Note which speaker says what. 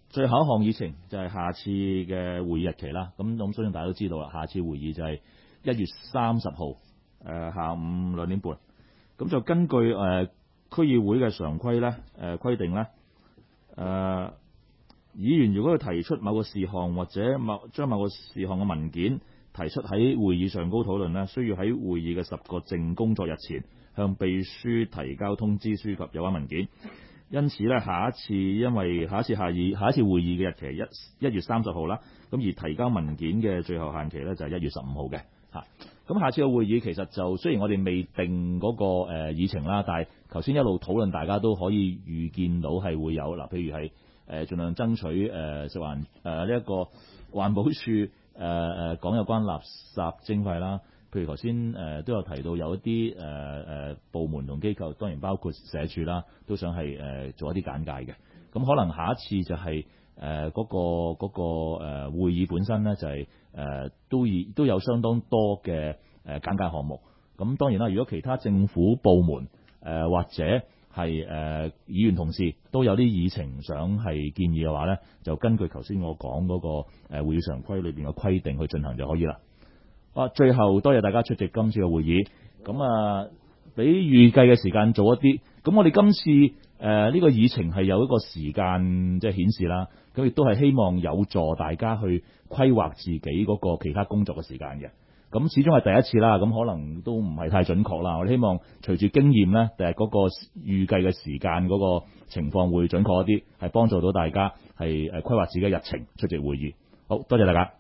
Speaker 1: 最後一項議程就係下次嘅會議日期啦。咁相信大家都知道啦，下次會議就係1月30號下午2點半。咁就根據區議會嘅常規咧規定咧，議員如果要提出某個事項或者將某個事項嘅文件提出喺會議上高討論呢，需要喺會議嘅10個正工作日前向秘書提交通知書及有關文件。因此呢，下一次會議嘅日期係1月30號啦，咁而提交文件嘅最後限期呢，就係1月15號嘅嚇。咁下次嘅會議其實就雖然我哋未定嗰個議程啦，但係頭先一路討論，大家都可以預見到係會有嗱，譬如係盡量爭取食環呢一個環保署講有關垃圾徵費啦。譬如頭先都有提到有一啲部門同機構，當然包括社署啦，都想係做一啲簡介嘅。咁可能下一次就係嗰個會議本身咧，就係都有相當多嘅簡介項目。咁當然啦，如果其他政府部門或者係議員同事都有啲議程想係建議嘅話咧，就根據頭先我講嗰個會議常規裏邊嘅規定去進行就可以啦。最後多謝大家出席今次嘅會議。咁比預計嘅時間早一啲。咁我哋今次呢個議程係有一個時間即係顯示啦。咁亦都係希望有助大家去規劃自己嗰個其他工作嘅時間嘅。咁始終係第一次啦，咁可能都唔係太準確啦。我哋希望隨住經驗咧，第日嗰個預計嘅時間嗰個情況會準確一啲，係幫助到大家係規劃自己嘅日程出席會議。好多謝大家。